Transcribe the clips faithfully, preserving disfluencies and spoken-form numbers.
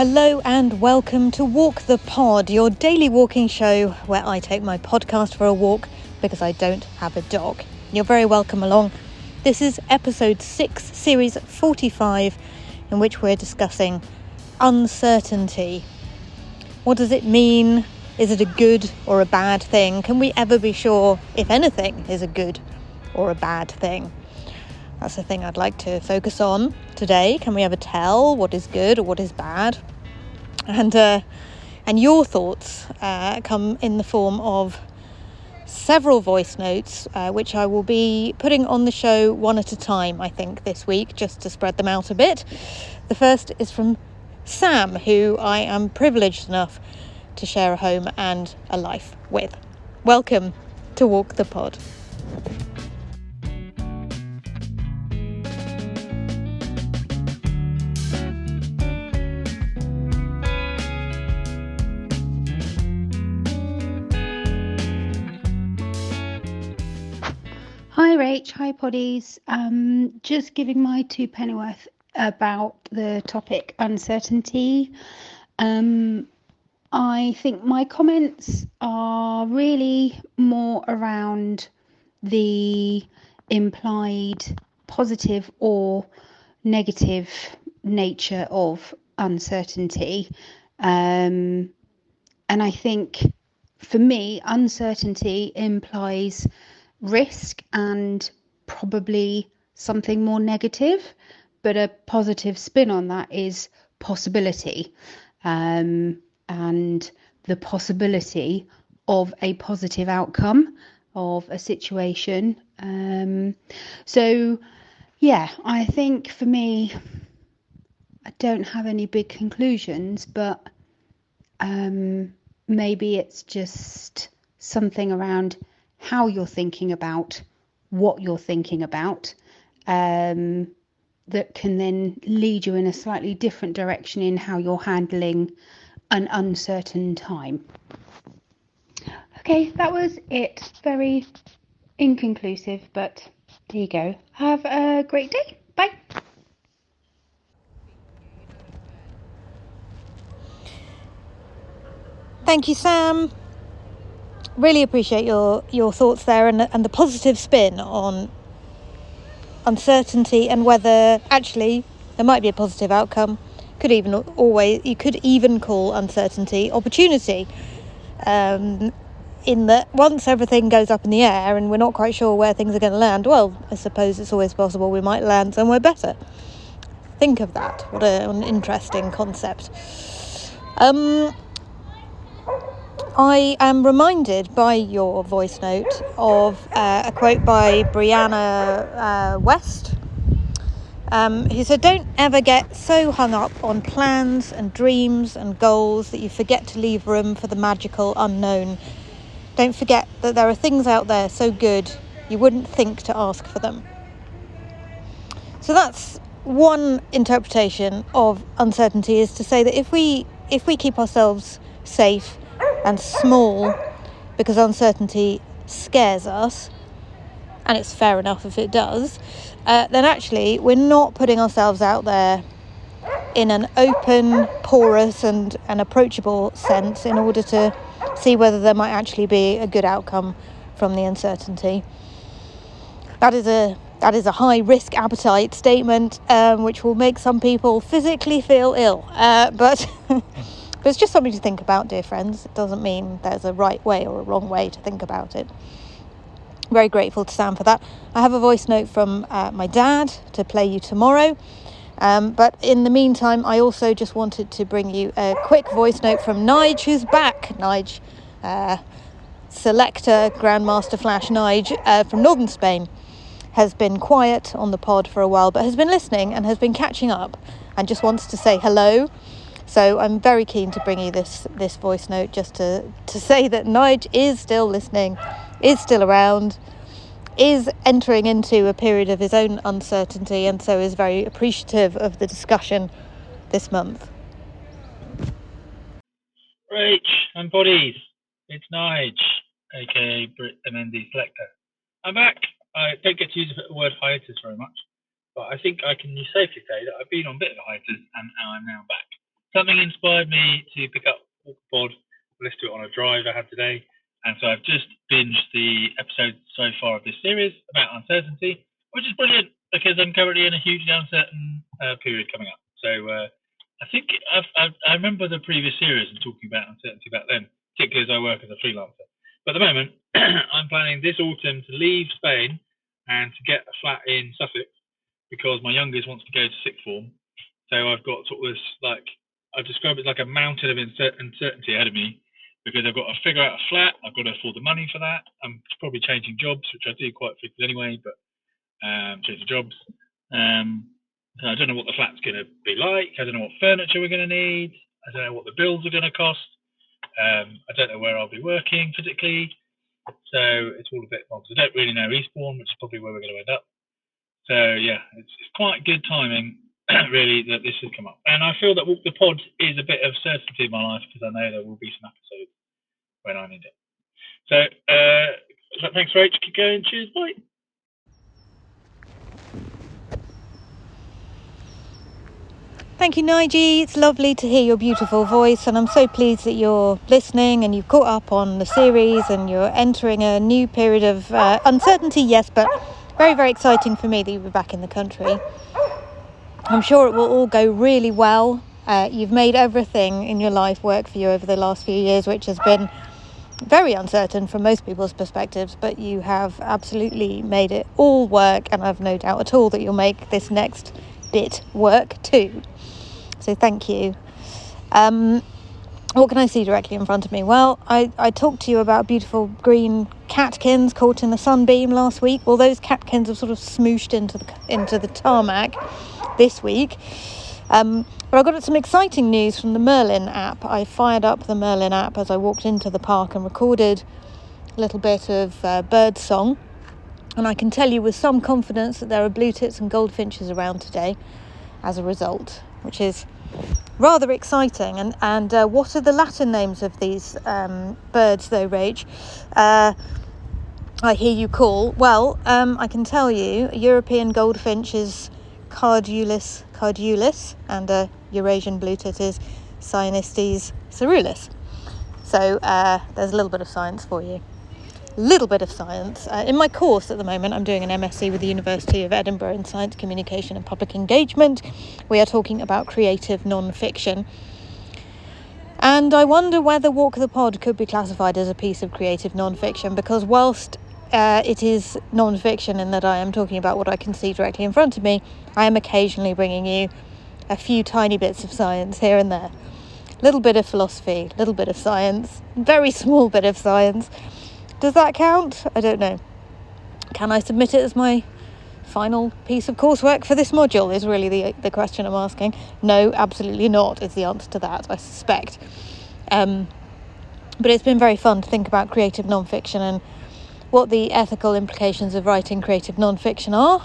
Hello and welcome to Walk the Pod, your daily walking show where I take my podcast for a walk because I don't have a dog. You're very welcome along. This is episode six, series forty-five, in which we're discussing uncertainty. What does it mean? Is it a good or a bad thing? Can we ever be sure if anything is a good or a bad thing? That's the thing I'd like to focus on today. Can we ever tell what is good or what is bad? And uh, and your thoughts uh, come in the form of several voice notes, uh, which I will be putting on the show one at a time, I think, this week, just to spread them out a bit. The first is from Sam, who I am privileged enough to share a home and a life with. Welcome to Walk the Pod. Hi Rach, hi Poddies. Um, just giving my two pennyworth about the topic uncertainty. Um, I think my comments are really more around the implied positive or negative nature of uncertainty. Um, and I think for me, uncertainty implies risk and probably something more negative, but a positive spin on that is possibility, um, and the possibility of a positive outcome of a situation. Um, so yeah, I think for me, I don't have any big conclusions, but um, maybe it's just something around how you're thinking about what you're thinking about, um, that can then lead you in a slightly different direction in how you're handling an uncertain time. Okay, that was it. Very inconclusive, but there you go. Have a great day. Bye. Thank you, Sam. Really appreciate your, your thoughts there and, and the positive spin on uncertainty and whether actually there might be a positive outcome. Could even always you could even call uncertainty opportunity. Um, in that once everything goes up in the air and we're not quite sure where things are going to land, well, I suppose it's always possible we might land somewhere better. Think of that. What a, an interesting concept. Um. I am reminded by your voice note of uh, a quote by Brianna uh, West, um, who said, "Don't ever get so hung up on plans and dreams and goals that you forget to leave room for the magical unknown. Don't forget that there are things out there so good you wouldn't think to ask for them." So that's one interpretation of uncertainty, is to say that if we if we keep ourselves safe and small because uncertainty scares us, and it's fair enough if it does, uh, then actually we're not putting ourselves out there in an open, porous and, and approachable sense in order to see whether there might actually be a good outcome from the uncertainty. That is a that is a high risk appetite statement, um, which will make some people physically feel ill, uh, but But it's just something to think about, dear friends. It doesn't mean there's a right way or a wrong way to think about it. Very grateful to Sam for that. I have a voice note from uh, my dad to play you tomorrow. Um, but in the meantime, I also just wanted to bring you a quick voice note from Nige, who's back. Nige, uh, selector, Grandmaster Flash Nige uh, from northern Spain, has been quiet on the pod for a while, but has been listening and has been catching up and just wants to say hello. So I'm very keen to bring you this this voice note just to, to say that Nige is still listening, is still around, is entering into a period of his own uncertainty, and so is very appreciative of the discussion this month. Rach and Poddies, it's Nige, aka Brit M N D Selector. I'm back. I don't get to use the word hiatus very much, but I think I can safely say that I've been on a bit of a hiatus and I'm now back. something inspired me to pick up Walk the Pod, listen to it on a drive I had today, and so I've just binged the episode so far of this series about uncertainty, which is brilliant because I'm currently in a hugely uncertain uh, period coming up. So uh, I think I've, I've, I remember the previous series and talking about uncertainty back then, particularly as I work as a freelancer. But at the moment, I'm planning this autumn to leave Spain and to get a flat in Sussex because my youngest wants to go to sixth form. So I've got sort of this, like, I describe it like a mountain of uncertainty ahead of me because I've got to figure out a flat, I've got to afford the money for that. I'm probably changing jobs, which I do quite frequently anyway, but um, changing jobs. Um, I don't know what the flat's going to be like. I don't know what furniture we're going to need. I don't know what the bills are going to cost. Um, I don't know where I'll be working physically. So it's all a bit wrong. I don't really know Eastbourne, which is probably where we're going to end up. So yeah, it's, it's quite good timing, really, that this has come up. And I feel that Walk the Pod is a bit of certainty in my life because I know there will be some episodes when I need it. So uh, thanks, Rach. Keep going. Cheers. Bye. Thank you, Nigel. It's lovely to hear your beautiful voice, and I'm so pleased that you're listening and you've caught up on the series and you're entering a new period of uh, uncertainty, yes, but very, very exciting for me that you'll be back in the country. I'm sure it will all go really well. Uh, you've made everything in your life work for you over the last few years, which has been very uncertain from most people's perspectives, but you have absolutely made it all work, and I've no doubt at all that you'll make this next bit work too. So thank you. Um, what can I see directly in front of me? Well, I, I talked to you about beautiful green catkins caught in a sunbeam last week. Well, those catkins have sort of smooshed into the, into the tarmac this week. Um, but I got some exciting news from the Merlin app. I fired up the Merlin app as I walked into the park and recorded a little bit of uh, bird song. And I can tell you with some confidence that there are blue tits and goldfinches around today as a result, which is rather exciting. And, and uh, what are the Latin names of these um, birds, though, Rach? Uh, I hear you call. Well, um, I can tell you, European goldfinch is Cardulus cardulus, and a Eurasian blue tit is Cyanistes caeruleus. So uh, there's a little bit of science for you. Little bit of science. Uh, in my course at the moment, I'm doing an M S c with the University of Edinburgh in Science Communication and Public Engagement. We are talking about creative non-fiction. And I wonder whether Walk the Pod could be classified as a piece of creative non-fiction, because whilst uh, it is non-fiction in that I am talking about what I can see directly in front of me, I am occasionally bringing you a few tiny bits of science here and there. Little bit of philosophy, little bit of science, very small bit of science. Does that count? I don't know. Can I submit it as my final piece of coursework for this module is really the the question I'm asking. No, absolutely not is the answer to that, I suspect. Um, but it's been very fun to think about creative non-fiction and what the ethical implications of writing creative non-fiction are.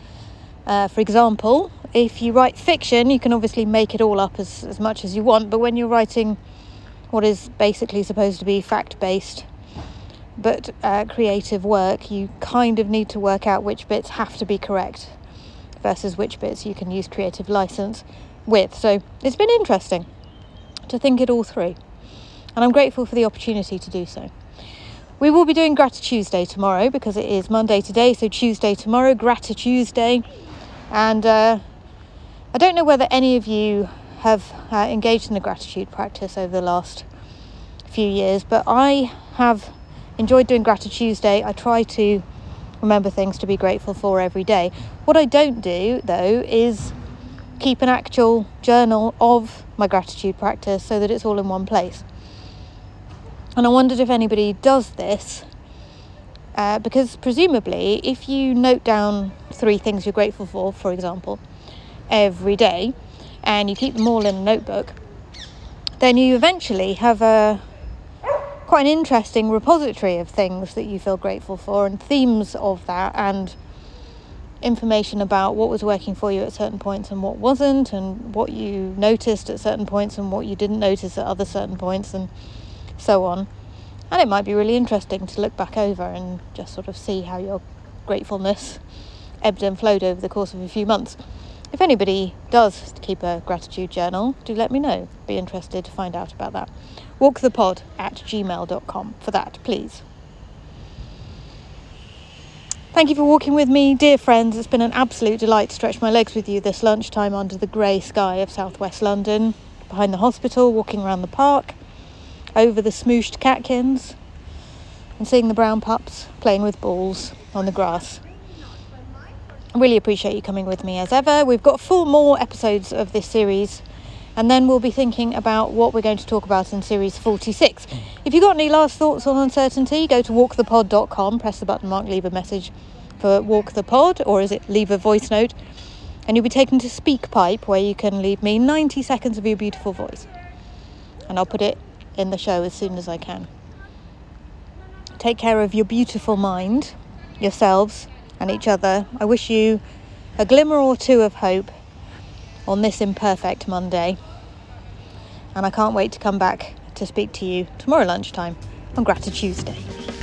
Uh, for example, if you write fiction, you can obviously make it all up as, as much as you want, but when you're writing what is basically supposed to be fact-based but uh, creative work, you kind of need to work out which bits have to be correct versus which bits you can use creative license with. So it's been interesting to think it all through, and I'm grateful for the opportunity to do so. We will be doing Gratitude tomorrow because it is Monday today, so Tuesday tomorrow, Gratitude Day. And uh, I don't know whether any of you have uh, engaged in the gratitude practice over the last few years, but I have enjoyed doing Gratitude Day. I try to remember things to be grateful for every day. What I don't do, though, is keep an actual journal of my gratitude practice so that it's all in one place. And I wondered if anybody does this, uh, because presumably if you note down three things you're grateful for, for example, every day, and you keep them all in a notebook, then you eventually have a quite an interesting repository of things that you feel grateful for and themes of that, and information about what was working for you at certain points and what wasn't, and what you noticed at certain points and what you didn't notice at other certain points, and so on. And it might be really interesting to look back over and just sort of see how your gratefulness ebbed and flowed over the course of a few months. If anybody does keep a gratitude journal, do let me know. Be interested to find out about that. walkthepod at gmail dot com for that, please. Thank you for walking with me, dear friends. It's been an absolute delight to stretch my legs with you this lunchtime under the grey sky of southwest London, behind the hospital, walking around the park, over the smooshed catkins, and seeing the brown pups playing with balls on the grass. I really appreciate you coming with me as ever. We've got four more episodes of this series, and then we'll be thinking about what we're going to talk about in series forty-six. If you've got any last thoughts on uncertainty, go to walk the pod dot com, press the button mark, leave a message for Walk the Pod, or is it leave a voice note, and you'll be taken to SpeakPipe, where you can leave me ninety seconds of your beautiful voice, and I'll put it in the show as soon as I can. Take care of your beautiful mind, yourselves, and each other. I wish you a glimmer or two of hope on this imperfect Monday, and I can't wait to come back to speak to you tomorrow lunchtime on Gratitude Tuesday.